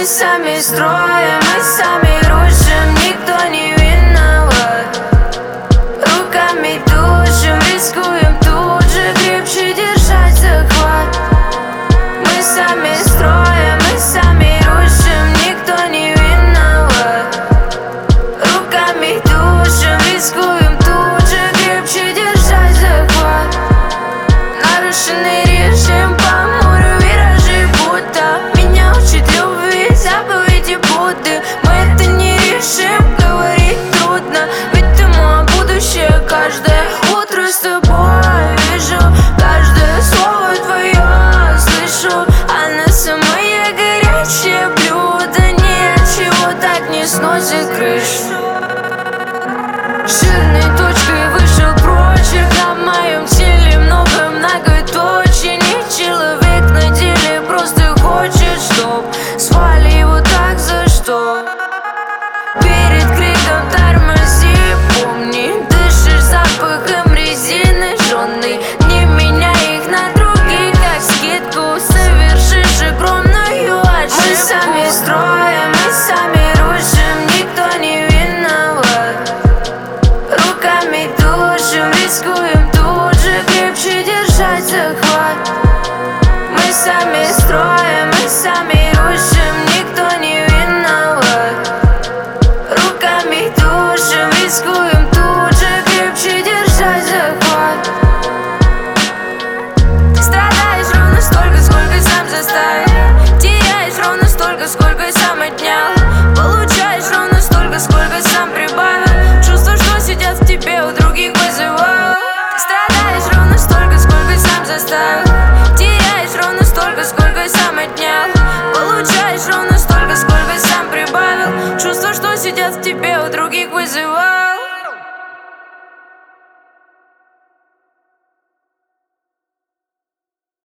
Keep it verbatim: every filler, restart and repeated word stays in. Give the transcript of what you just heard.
Мы сами строим, мы сами рушим, никто не виноват. Руками душим, рискуем тут же крепче держать захват. Мы сами строим, мы сами рушим, никто не виноват. Руками душим, рискуем тут же крепче держать захват. Нарушенный режим по морю, виражи будто меня учит любви, заповеди Будды. Мы это не решим, говорить трудно, ведь ты мое будущее. Каждое утро с тобой вижу, каждое слово твое слышу. Она самое горячее блюдо, ничего так не сносит крышу. Жирной точкой вышел прочерк на моем теле, много многоточий. Не человек на деле, просто хочет, чтоб свали его так за что. Перед криком тормози, помни, дышишь запахом резины жжённой. Не меняй их на других, как скидку, совершишь огромную ошибку. Мы сами строим, мы сами рушим, никто не виноват. Руками душим, рискуем тут же крепче держать захват. Мы сами строим, мы сами рушим, никто не виноват. Руками душим, рискуем тут же крепче держать захват. Страдаешь ровно столько, сколько сам заставил. Теряешь ровно столько, сколько сам отнял. Получаешь ровно столько, сколько сам прибавил. Чувства, что сидят в тебе, у других вызывают. Страдаешь ровно столько, сколько сам заставил. Теряешь ровно столько, сколько сам отнял. Получаешь ровно столько, сколько сам прибавил. Чувства, что сидят в тебе, у других вызывают.